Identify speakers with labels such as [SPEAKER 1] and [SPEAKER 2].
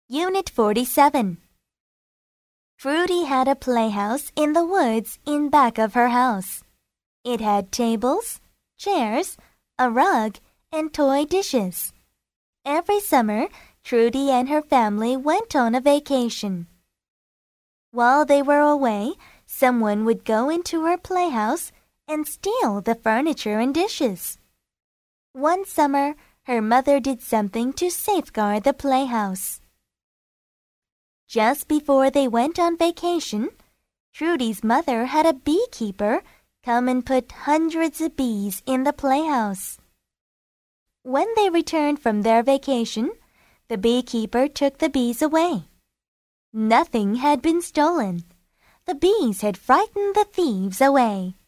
[SPEAKER 1] Unit 47. Fruity had a playhouse in the woods in back of her house. It had tables, chairs, a rug, and toy dishes. Every summer, Trudy and her family went on a vacation. While they were away, someone would go into her playhouse and steal the furniture and dishes. One summer, her mother did something to safeguard the playhouse. Just before they went on vacation, Trudy's mother had a beekeeper come and put hundreds of bees in the playhouse. When they returned from their vacation, the beekeeper took the bees away. Nothing had been stolen. The bees had frightened the thieves away.